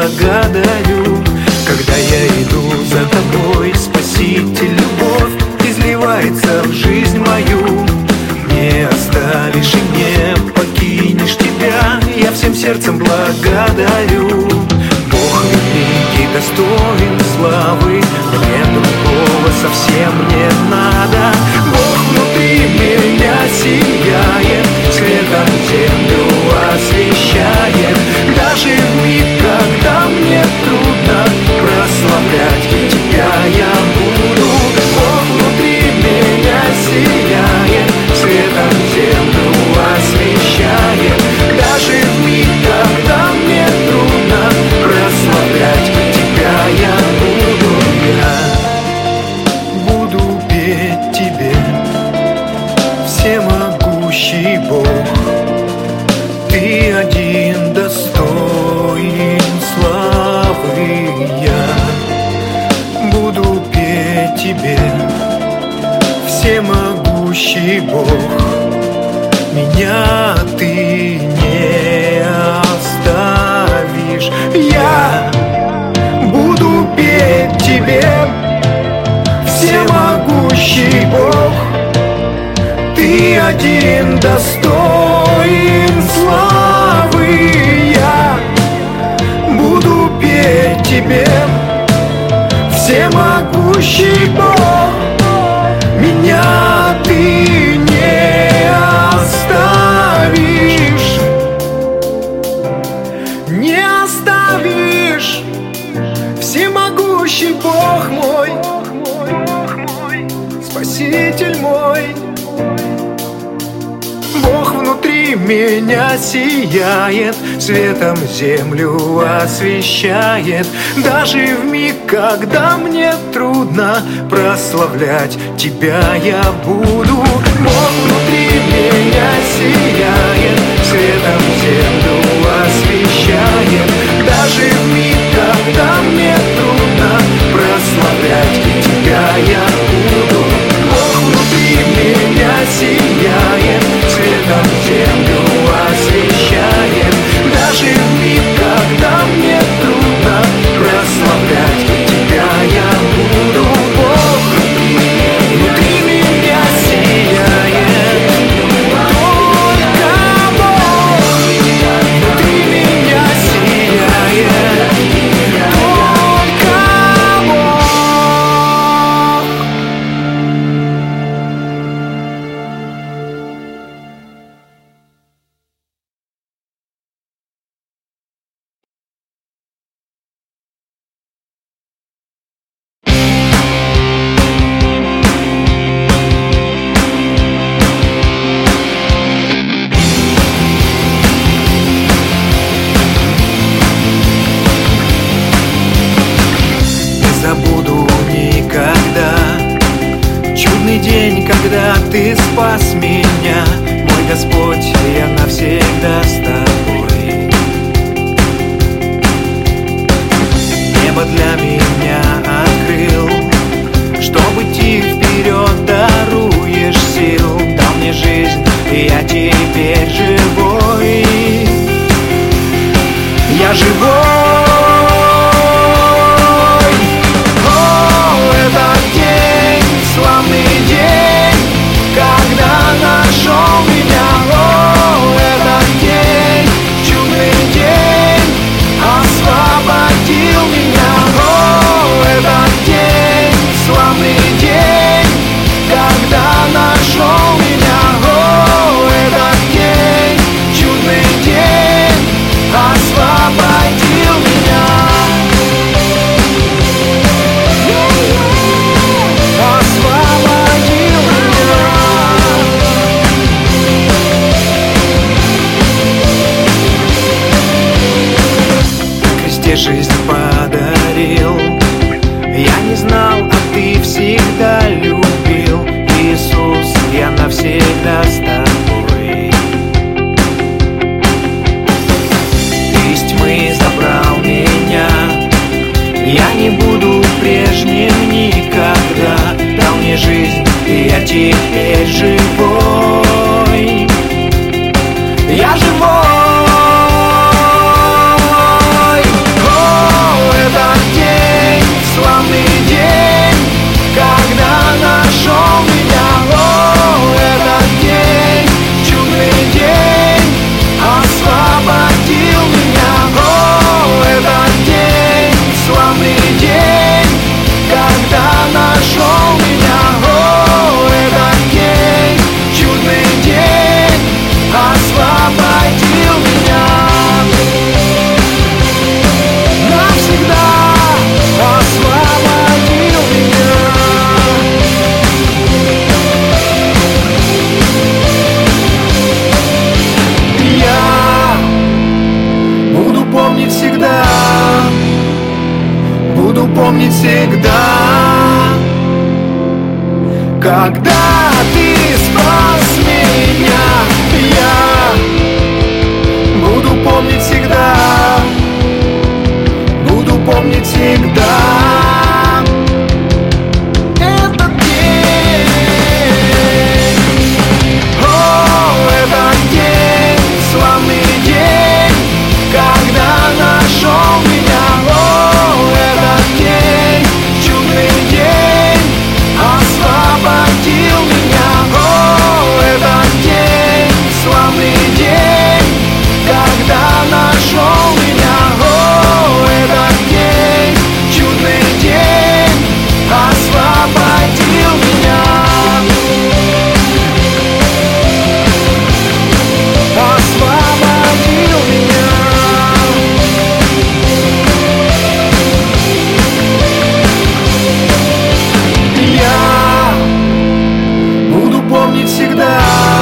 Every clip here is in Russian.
благодарю. Когда я иду за тобой, Спаситель, любовь изливается в жизнь мою. Не оставишь и не покинешь тебя, я всем сердцем благодарю. Бог великий, достоин славы, мне другого совсем не надо. Бог внутри меня сияет, светом землю освещает. Даже в миг, когда мне трудно, прославлять тебя я буду. Бог внутри меня сияет, светом землю освещает. Даже в миг, когда мне трудно, прославлять тебя я буду. Я буду петь тебе, всемогущий Бог. Ты один достоин славы. Я буду петь тебе, всемогущий Бог. Меня ты не оставишь. Я буду петь тебе, всемогущий Бог. Ты один достоин славы. Я буду петь тебе, всемогущий Бог. Меня ты не оставишь, не оставишь, всемогущий Бог мой, Спаситель мой. Бог внутри меня сияет, светом землю освещает. Даже в миг, когда мне трудно, прославлять тебя я буду. Бог внутри меня сияет, светом землю освещает. Даже в миг, когда мне трудно, прославлять тебя я буду. Бог внутри меня сияет, светом землю освещает. Даже в миг, когда мне трудно, прославлять тебя я буду. Бог внутри меня сияет, только Бог внутри меня сияет, только Бог. Забуду никогда чудный день, когда ты спас меня. Мой Господь, я навсегда с тобой. Небо для меня открыл, чтобы идти вперед, даруешь сил. Дал мне жизнь, и я теперь живой. Я живой. Славный день, когда нашел меня. О, этот день, чудный день, освободил меня. О, этот день, славный день, когда нашел меня. О, этот день, чудный день, освободил меня. Жизнь подарил, я не знал, а ты всегда любил. Иисус, я навсегда с тобой. Ты из тьмы забрал меня, я не буду прежним никогда. Дал мне жизнь, и я теперь живой. Я живой. помнить всегда. Когда ты спас меня, я буду помнить всегда, буду помнить всегда этот день. О, этот день, славный день, когда нашел меня. О, этот день, чудный день, освободил меня. О, этот день, славный день, когда нашел меня. О, этот день, чудный день, освободил меня. Освободил меня. Я буду помнить всегда,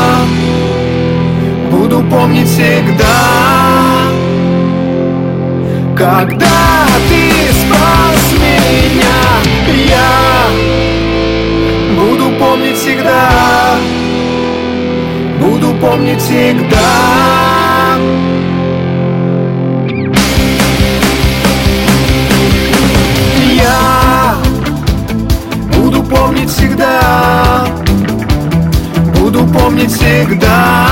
буду помнить всегда, когда ты спас меня. Я буду помнить всегда, буду помнить всегда. Я буду помнить всегда, буду помнить всегда,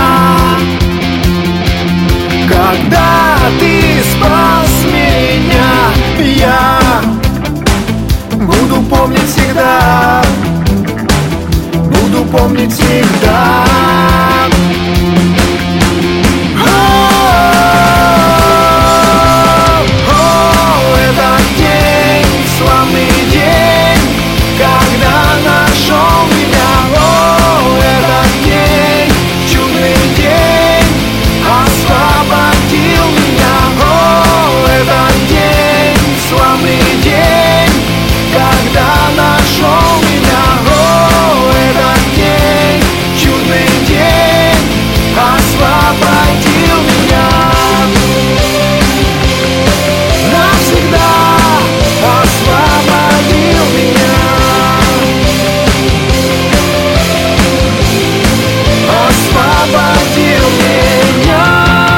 когда ты спас меня. Я буду помнить всегда, буду помнить всегда. О, этот день, славный день, когда нашел меня. О, этот день, чудный день, освободил меня. О, этот день, славный день, когда нашел меня. О, этот день, чудный день, освободил меня. Навсегда освободил меня. Освободил меня.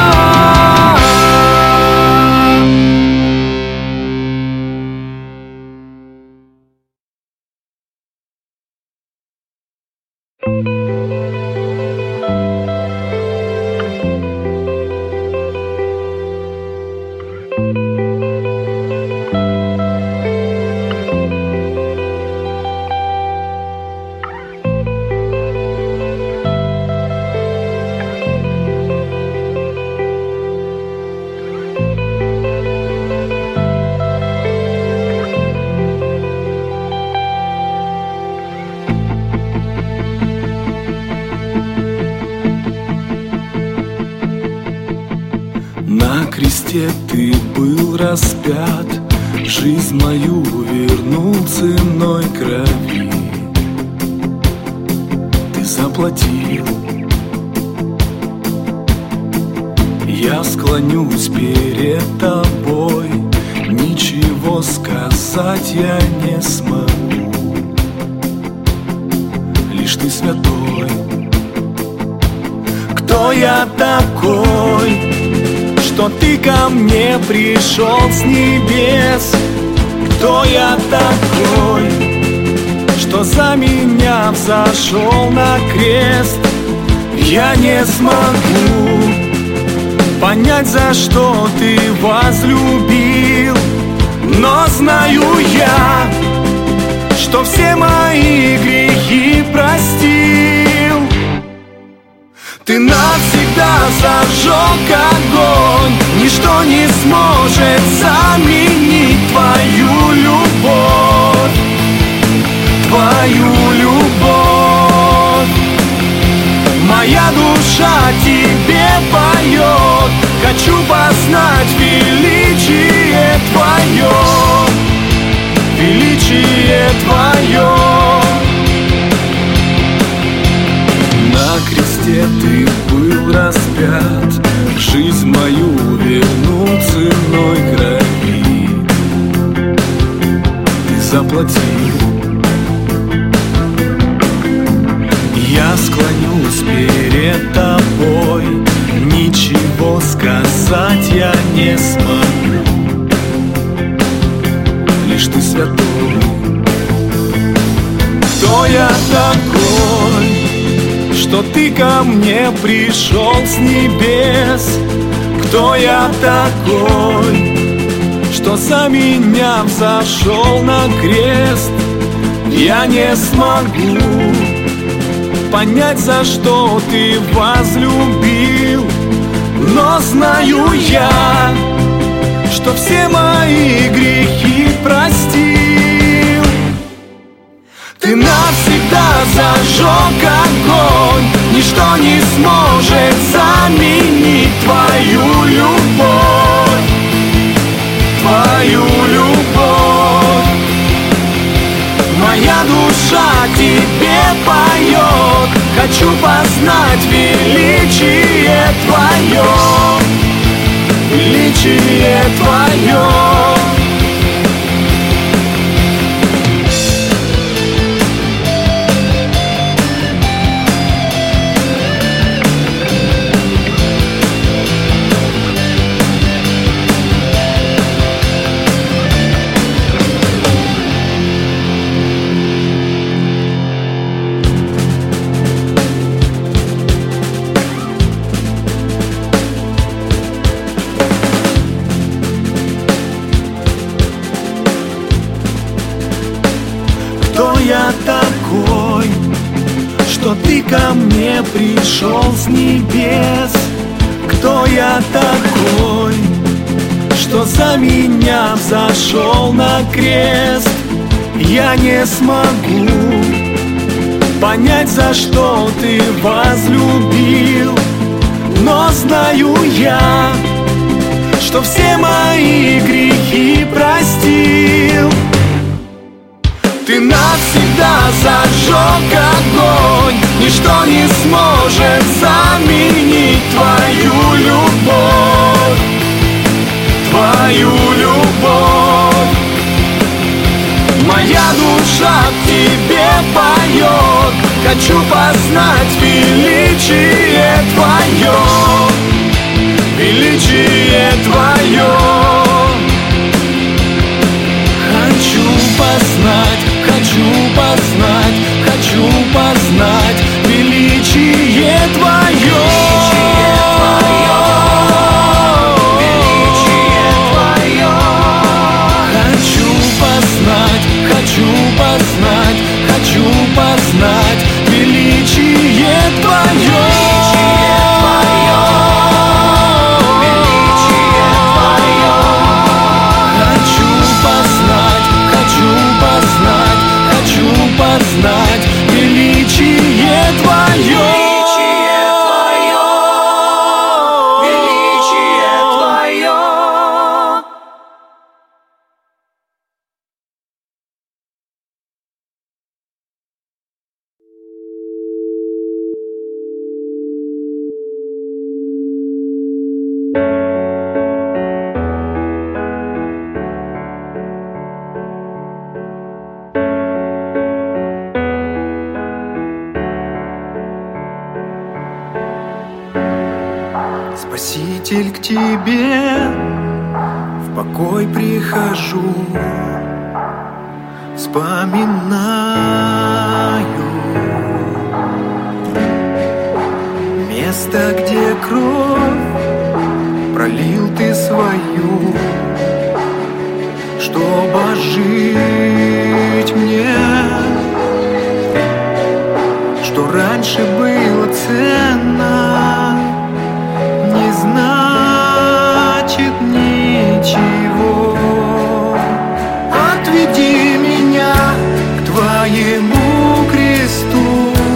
На кресте ты был распят, жизнь мою вернул ценой крови. Ты заплатил. Я склонюсь перед тобой, ничего сказать я не смогу. Лишь ты святой. Кто я такой, что ты ко мне пришел с небес? Кто я такой, что за меня взошел на крест? Я не смогу понять, за что ты возлюбил, но знаю я, что все мои грехи простил. Ты навсегда зажег огонь, ничто не сможет заменить твою любовь, твою любовь. Моя душа тебе поет, хочу познать величие твое, величие твое. На кресте ты был распят, жизнь мою вернул ценой крови. заплатил. Я склонюсь перед тобой, ничего сказать я не смогу. Лишь ты святой. Кто я такой, что ты ко мне пришел с небес? Кто я такой, что за меня взошел на крест? Я не смогу понять, за что ты возлюбил, но знаю я, что все мои грехи простил. Ты навсегда зажег огонь, ничто не сможет заменить твою любовь, твою любовь. Моя душа тебе поет, хочу познать величие твое, величие твое. Кто я такой, что ты ко мне пришел с небес? Кто я такой, что за меня взошел на крест? Я не смогу понять, за что ты возлюбил, но знаю я, что все мои грехи простил. Ты навсегда зажег огонь, ничто не сможет заменить твою любовь, твою любовь. Моя душа к тебе поет, хочу познать величие твое, величие твое. Хочу познать, хочу познать, хочу познать величие твое, величие твое. Хочу познать, хочу познать, хочу познать величие твое. Познать величие твое, величие твое. Спаситель, к тебе в покой прихожу, вспоминаю место, где кровь пролил ты свою, чтобы жить мне, что раньше было ценно, не значит ничего. Отведи меня к твоему кресту,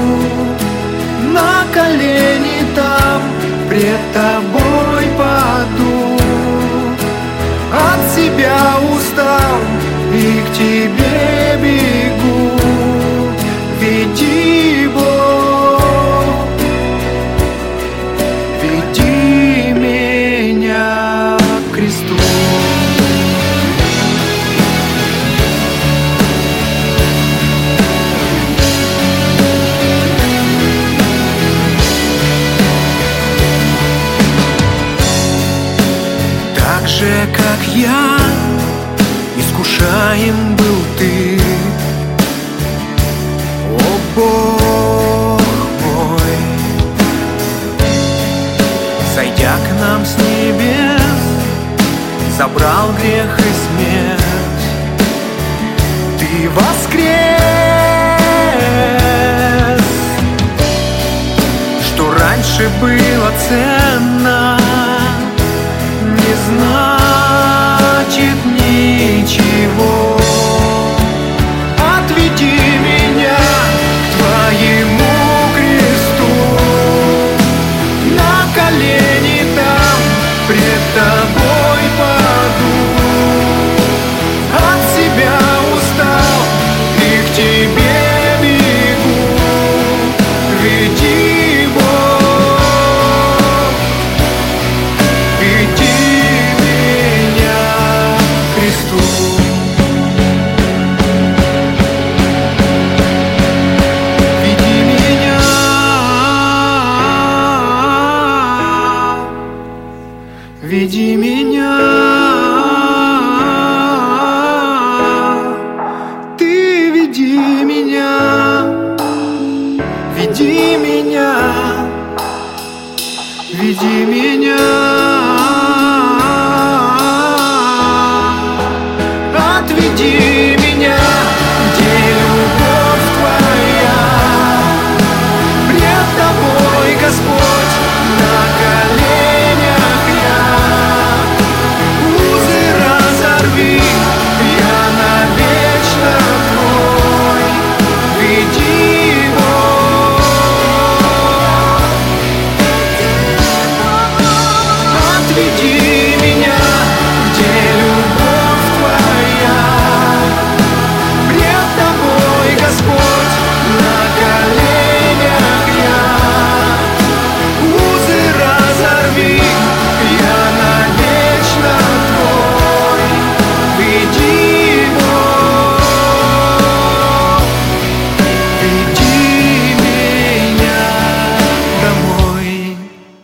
на колени там пред тобой паду. От себя устал и к тебе бегу. Веди, Бог, веди меня к кресту. как я, искушаем был ты, о Бог мой. Зайдя к нам с небес, забрал грех и смерть. Ты воскрес, что раньше было ценно, не значит ничего. Отведи меня к твоему кресту, на колени там пред тобой паду. От себя устал и к тебе бегу. Веди, Бог, веди меня к кресту. Веди меня, веди меня. Ты веди меня, веди меня, веди меня. Отведи меня, где любовь твоя. Пред тобой, Господь, на коленях я. Узы разорви, я навечно твой. Веди, Бог, отведи меня, где любовь твоя. Пред тобой, Господь, на коленях я. Узы разорви, я навечно твой. Веди, Бог, веди меня домой.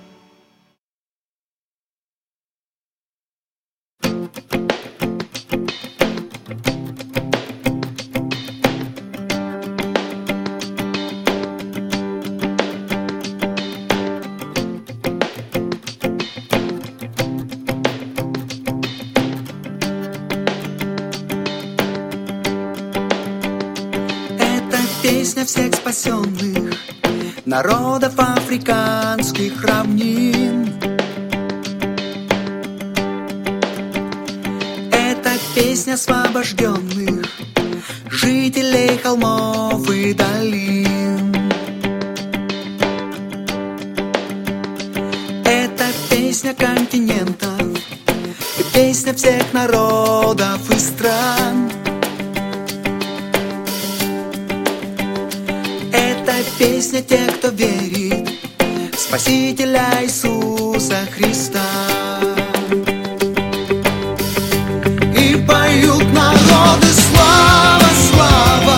Это песня всех спасенных народов африканских равнин. Это песня освобожденных жителей холмов и долин. Это песня континентов и песня всех народов и стран. Это песня тех, кто верит в Спасителя Иисуса Христа. И поют народы: слава, слава,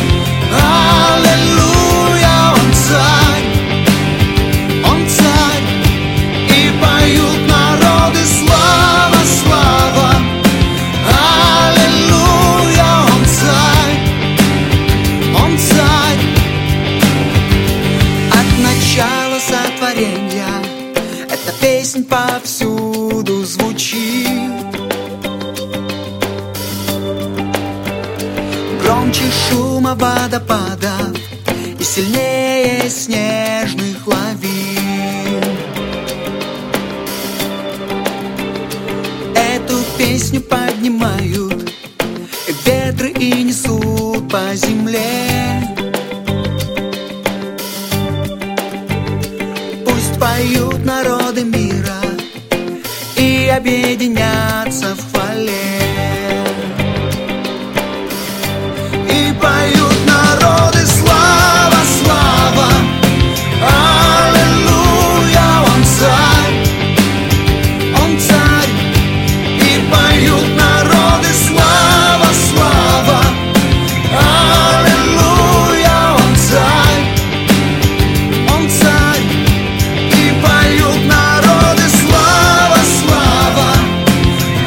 аллилуйя, Он царь, Он царь. И поют народы: слава, слава, аллилуйя, Он царь, Он царь. От начала сотворения эта песнь повсюду звучит. Громче шума водопадов и сильнее снежных лавин. Эту песню поднимают ветры и несут по земле. Пусть поют народы мира и объединятся в хвале. И поют народы: слава, слава, аллилуйя, Он царь, Он царь. И поют народы: слава, слава, аллилуйя, Он царь, Он царь. И поют народы: слава, слава,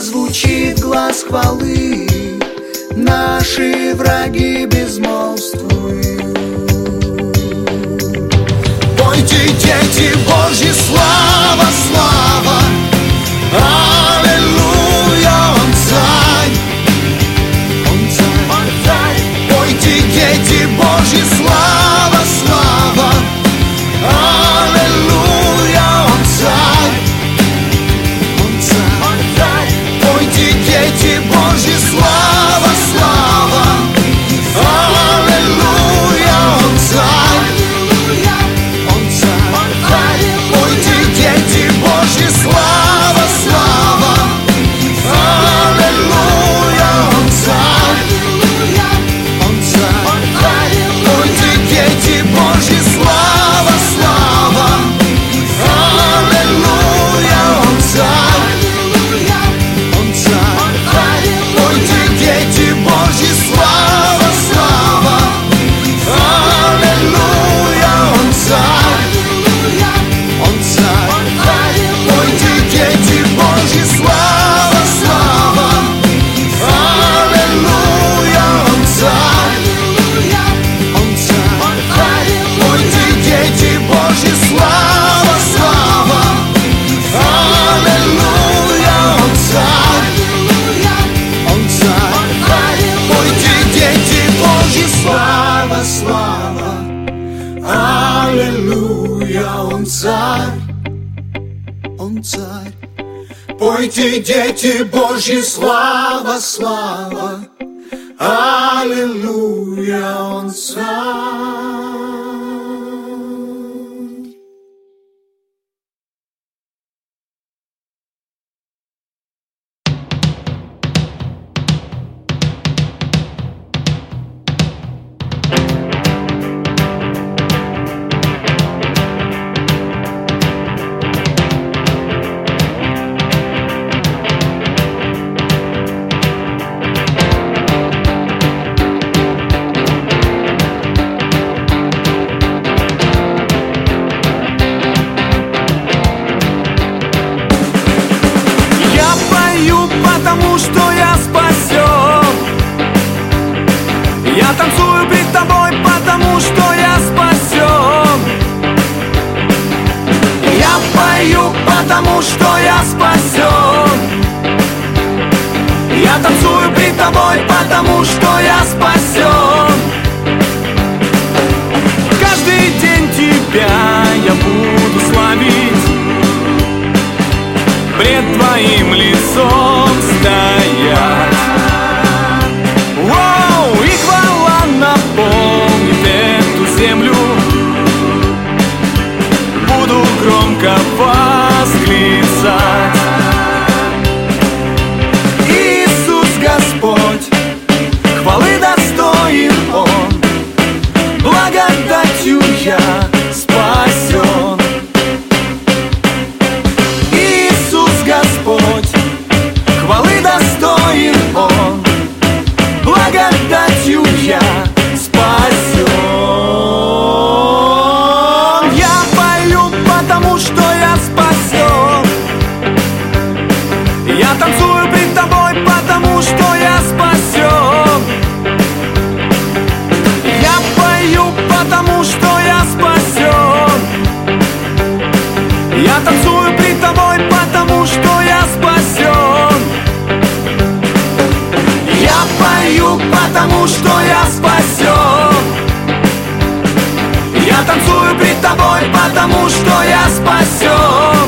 прозвучит глас хвалы, наши враги безмолвствуют. Пойте, дети Божьи, слава, слава, аллилуйя, Он царь, Он царь, Он царь. Пойте, дети Божьи, слава, слава, аллилуйя, Он царь, Он царь, Он царь. Пойте, дети Божьи, слава, слава, аллилуйя, Он царь, Он царь. Пойте, дети Божьи, слава, слава, аллилуйя, Он царь, Он царь. Пойте, дети Божьи, слава, слава, аллилуйя, Он царь, Он царь. Пойте, дети Божьи, слава, слава, аллилуйя, Он царь, Он царь. Пойте, дети Божьи, слава, слава, аллилуйя, Он царь, Он царь. Пойте, дети Божьи, слава, слава, аллилуйя, Он царь, Он царь. Пойте, дети Божьи, слава, слава, аллилуйя, Он царь, Он царь. Пойте, дети Божьи, слава, слава, аллилуйя, Он царь. Потому что я спасен. Я танцую перед тобой, потому что я спасен. Я пою, потому что я спасен. Я танцую перед тобой, потому что я спасен. Каждый день тебя я буду славить, пред твоим лицом стоять. Воу, и хвала наполнит эту землю. Буду громко восклицать. Иисус Господь, хвалы достоин Он, благодатью я спасен. Господь, хвалы достоин Он, благодатью я спасен. Я пою, потому что я спасен. Я танцую пред тобой, потому что я спасен. Я пою, потому что я спасен. Я танцую пред тобой, потому что я спасен. Я пою, потому что я спасен. Я танцую пред тобой, потому что я спасен.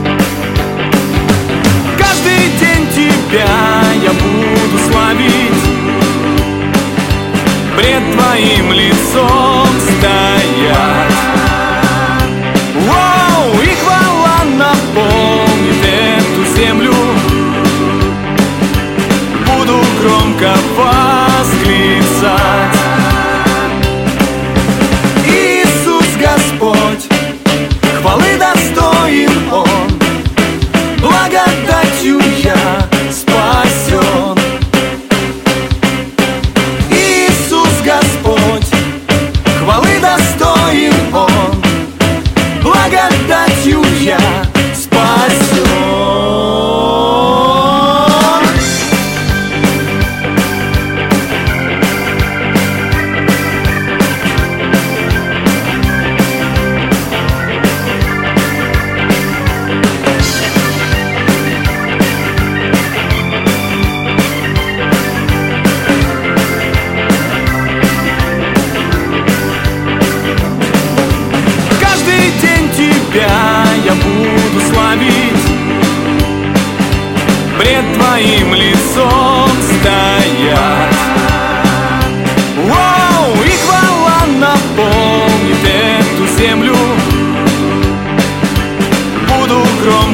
Каждый день тебя я буду славить, пред твоим лицом стоять. Воу, и хвала наполнит эту землю. Буду громко восклицать. Иисус Господь, хвалы достоин Он, благодатью я спасен. Иисус Господь,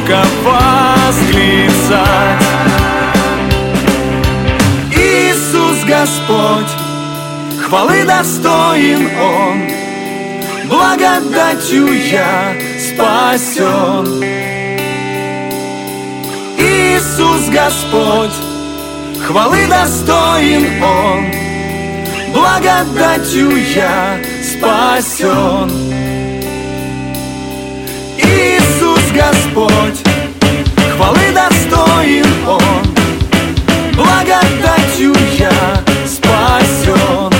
громко восклицать. Иисус Господь, хвалы достоин Он, благодатью я спасен. Иисус Господь, хвалы достоин Он, благодатью я спасен. Иисус Господь, хвалы достоин Он, благодатью я спасен.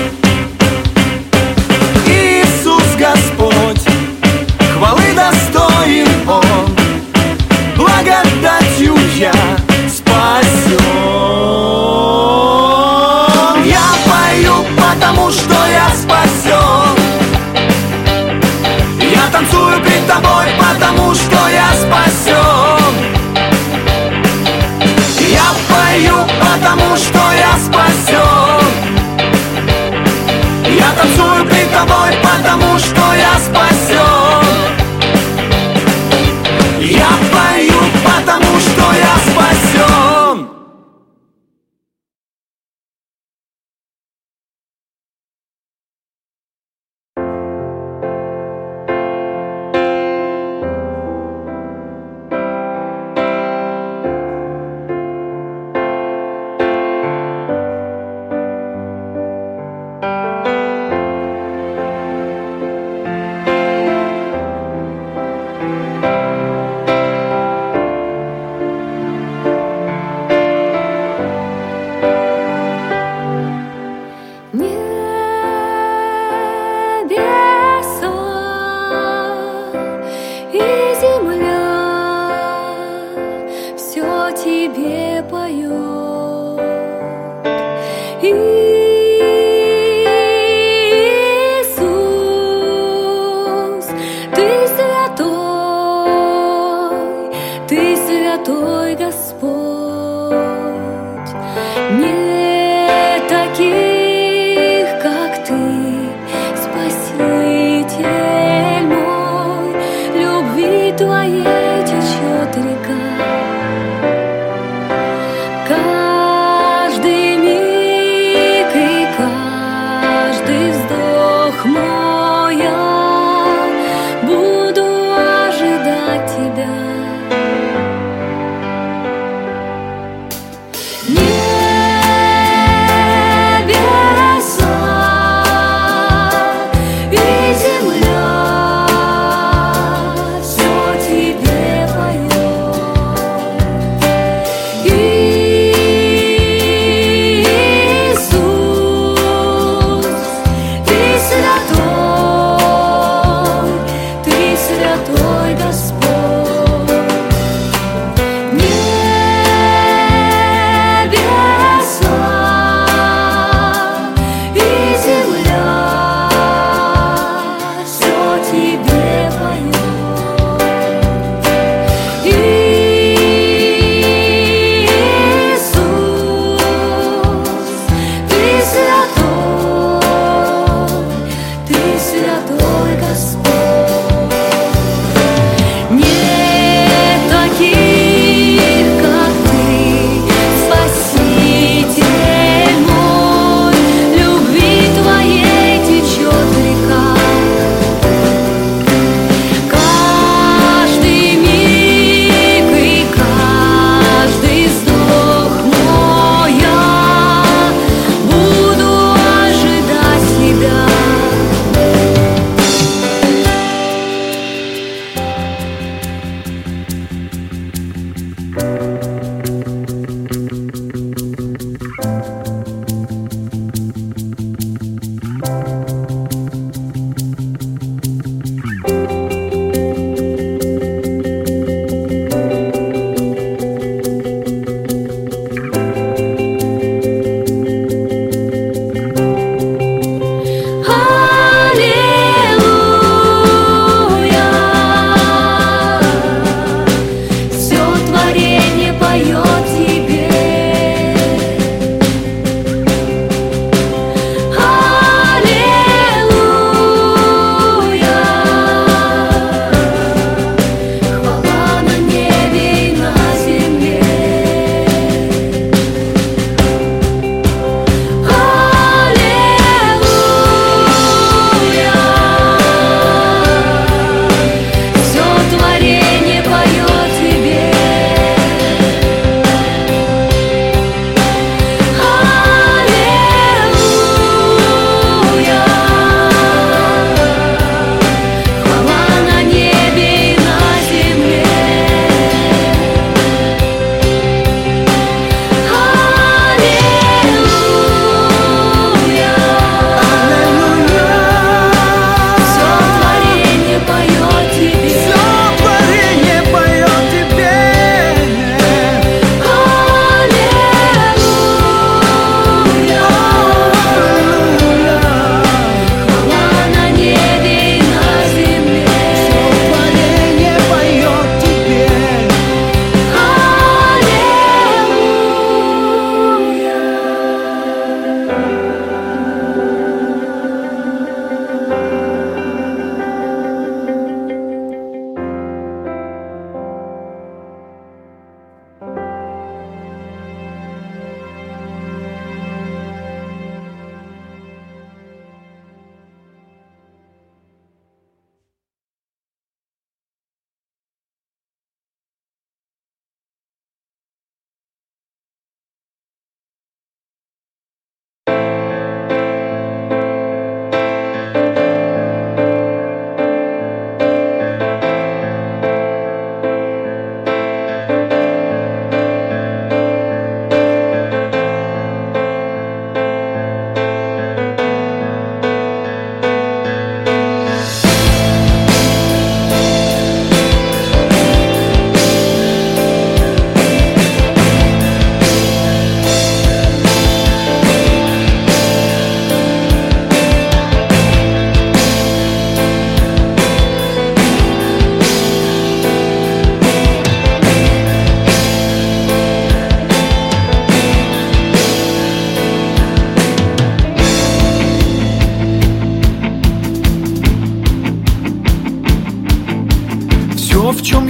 Иисус Господь, хвалы достоин Он, благодатью я спасен. Я пою, потому что я спасен. Я танцую перед тобой, потому что я спасен. Я пою, потому что я спасен. Я танцую перед тобой, потому что я спасен. Я пою, потому что я спасен.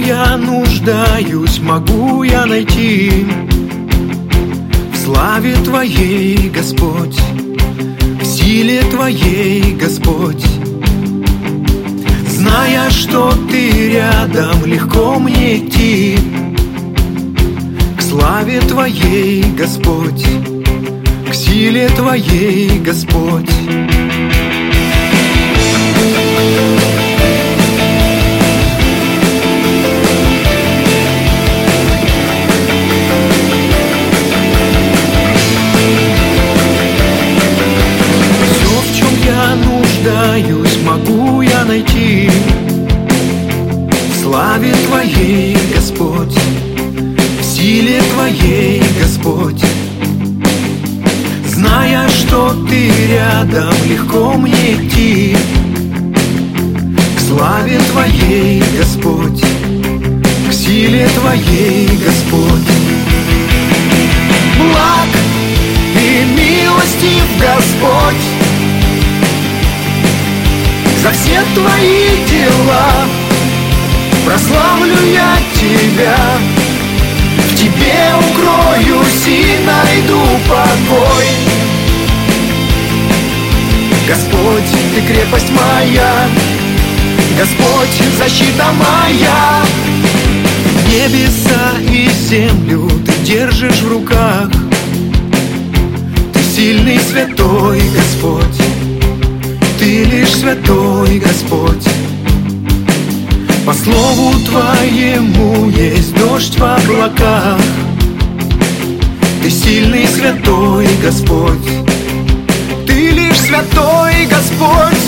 я нуждаюсь, могу я найти в славе Твоей, Господь, в силе Твоей, Господь. Зная, что Ты рядом, легко мне идти к славе Твоей, Господь, к силе Твоей, Господь. Могу я найти в славе Твоей, Господь, в силе Твоей, Господь. Зная, что Ты рядом, легко мне идти к славе Твоей, Господь, к силе Твоей, Господь. Благ и милостив Господь, за все Твои дела прославлю я Тебя. В Тебе укроюсь и найду покой. Господь, Ты крепость моя, Господь, защита моя. Небеса и землю Ты держишь в руках. Ты сильный, святой Господь, Ты лишь святой Господь. По слову Твоему есть дождь в облаках. Ты сильный, святой Господь, Ты лишь святой Господь.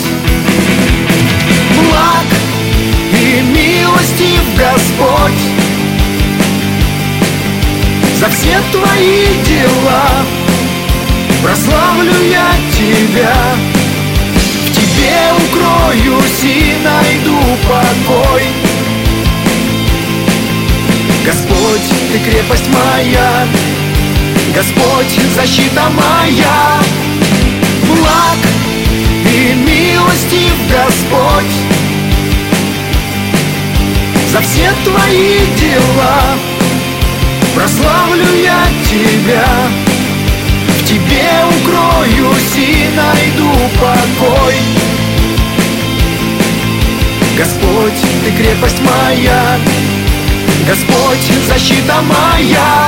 Благ и милостив Господь, за все Твои дела прославлю я Тебя. В Тебе укроюсь и найду покой. Господь, Ты крепость моя, Господь, защита моя. Благ и милостив Господь, за все Твои дела прославлю я Тебя. В Тебе укроюсь и найду покой. Господь, Ты крепость моя, Господь, защита моя.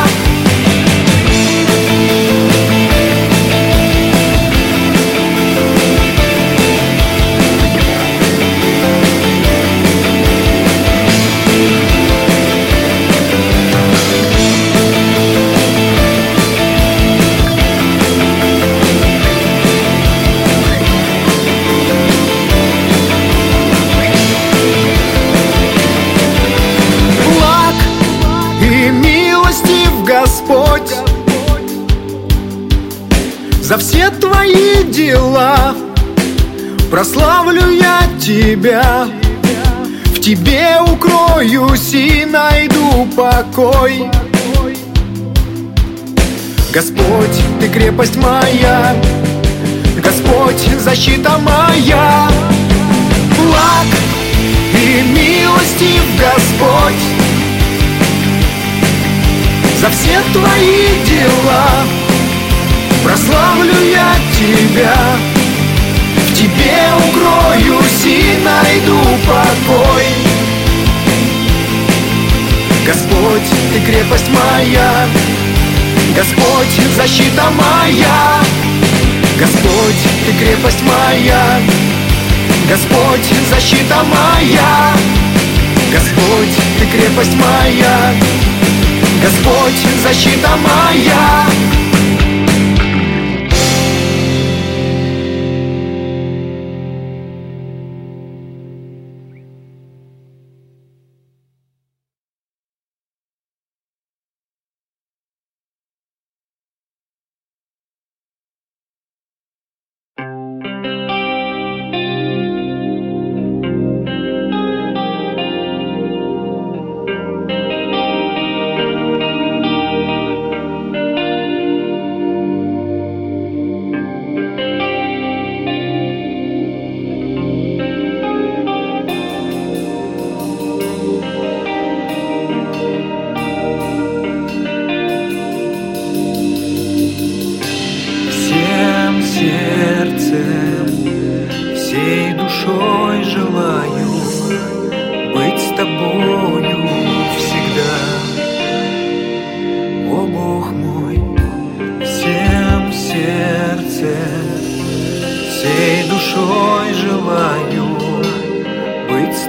Господь, за все Твои дела прославлю я Тебя. В Тебе укроюсь и найду покой. Господь, Ты крепость моя, Господь, защита моя. Благ и милостив Господь, за все Твои дела прославлю я Тебя. В Тебе укроюсь и найду покой. Господь, Ты крепость моя, Господь, защита моя. Господь, Ты крепость моя, Господь, защита моя. Господь, Ты крепость моя, Господь, защита моя.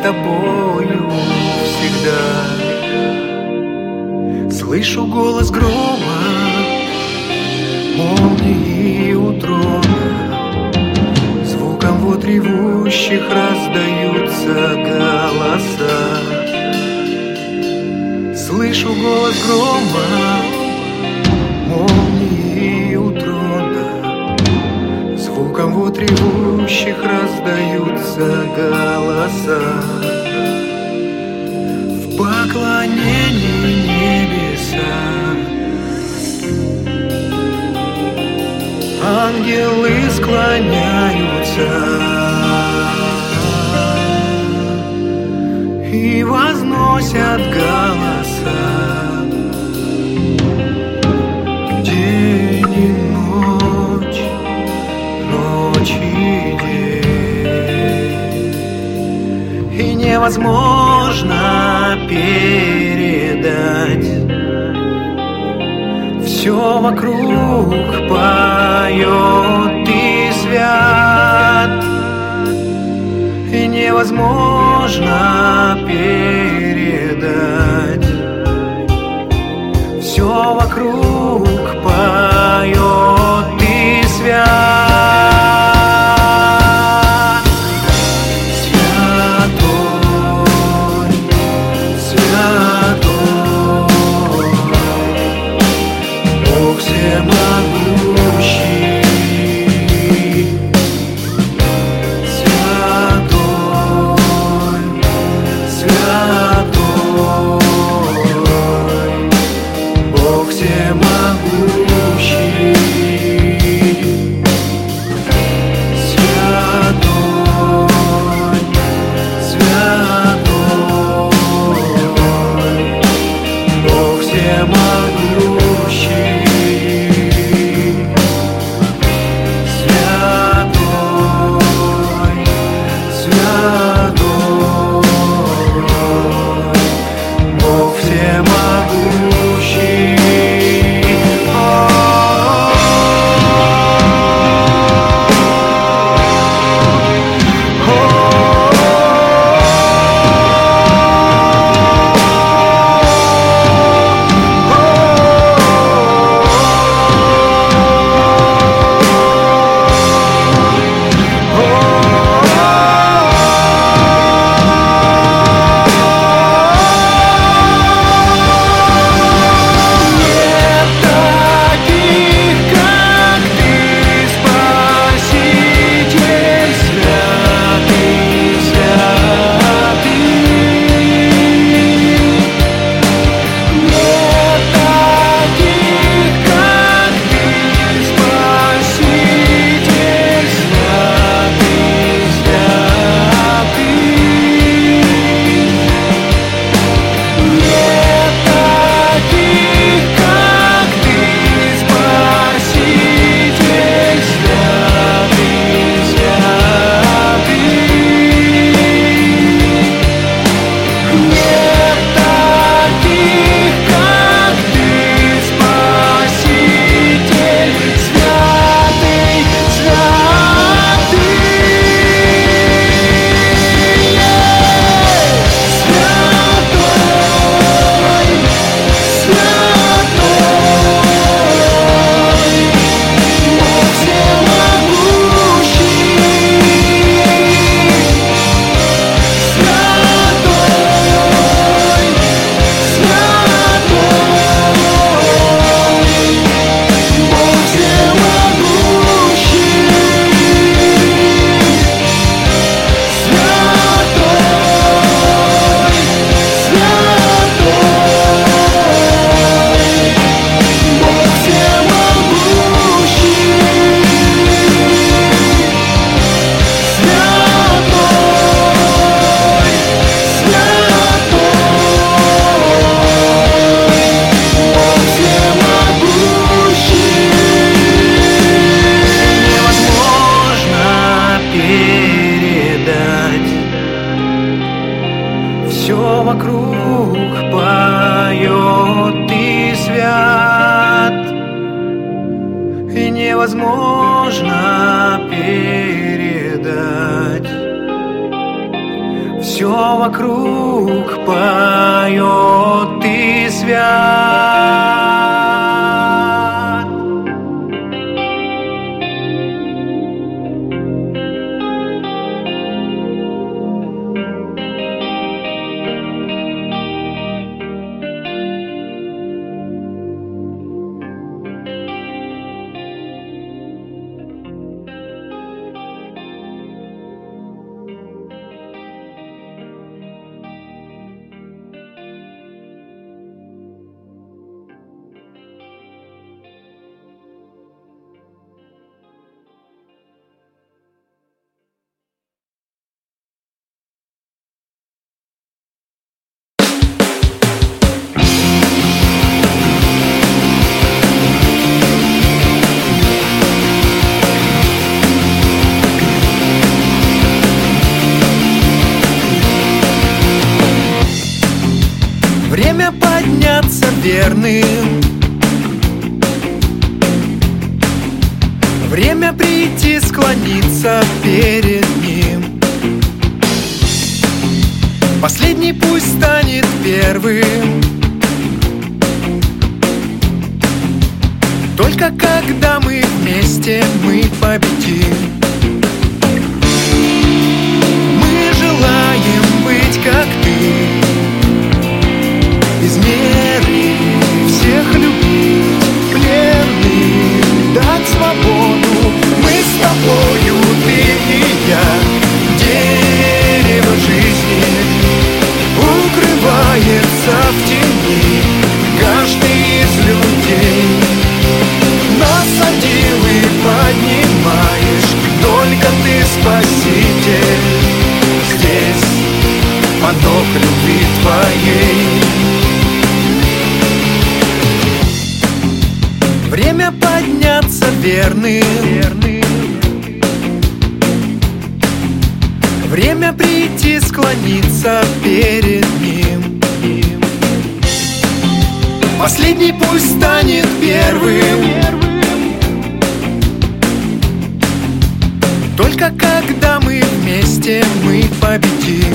тобою всегда. Слышу голос грома, молнии у трона, звуком вод ревущих раздаются голоса. Слышу голос грома, молнии у трона, звуком вод ревущих раздаются голоса. В поклонении небеса ангелы склоняются и возносят голоса. День и ночь, ночь и день, и невозможно передать. Все вокруг поет и свят, и невозможно передать. Все вокруг поет и свят. Святой, святой, Бог всемогущий. Святой, святой, Бог всемогущий. вокруг поет и свят. Время подняться верным, время прийти, склониться перед ним. Последний пусть станет первым. Только когда мы вместе, мы победим. Мы желаем быть как ты, без меры всех любить, пленным дать свободу. Мы с тобою, ты и я, дерево жизни укрывается в тени. Каждый из людей насадил и поднимаешь, только ты спаситель. Здесь поток любви твоей. Время подняться верным, время прийти, склониться перед ним. Последний пусть станет первым. Только когда мы вместе, мы победим.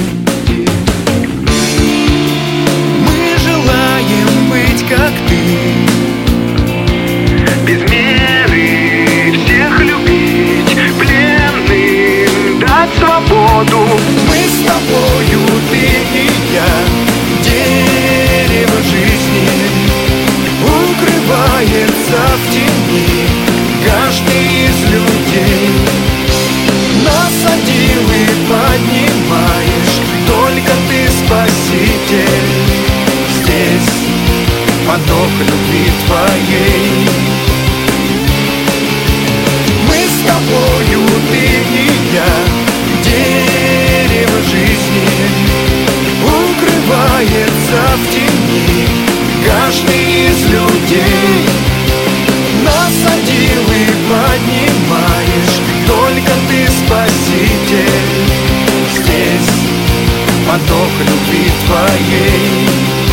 Мы желаем быть как ты, без меры всех любить, пленным дать свободу. Мы с тобою, ты и я, дерево жизни укрывается в тени. Каждый из людей насадил и поднимаешь, только ты спаситель. Здесь поток любви твоей. Мы с тобою, ты и я, дерево жизни укрывается в тени. Каждый из людей насадил и поднимаешь, только ты спаситель. Здесь поток любви твоей.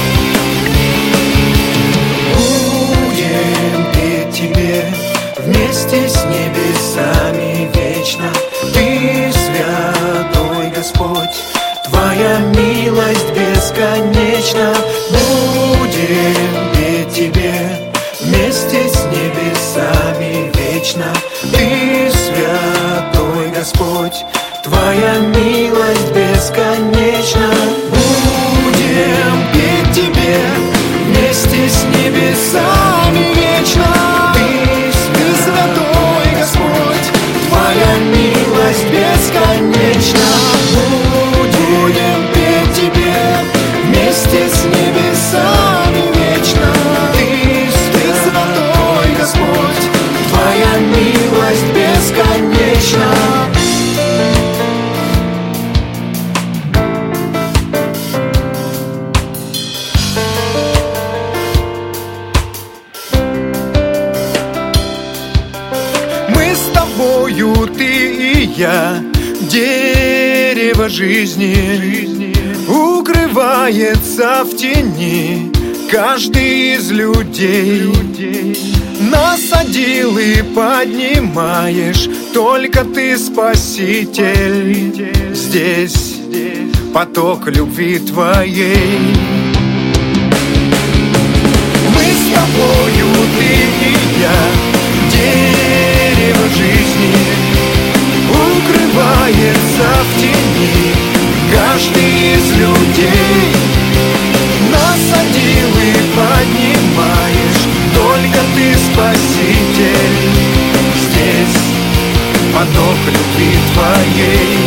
Будем петь тебе вместе с небесами вечно. Ты святой Господь, твоя милость бесконечна. Будем петь тебе вместе с небесами вечно. Ты святой Господь, твоя милость бесконечна. Будем петь тебе вместе с небесами вечно. Ты святой Господь, твоя милость бесконечна. Будем петь тебе вместе с небесами вечно. Ты святой Господь, твоя милость бесконечна. Ты и я, дерево жизни укрывается в тени. Каждый из людей насадил и поднимаешь, только ты спаситель. Здесь поток любви Твоей. Мы с Тобою, Ты и я, дерево жизни, укрывается в тени каждый из людей. Насадил и поднимаешь, только Ты Спаситель. Здесь поток любви Твоей.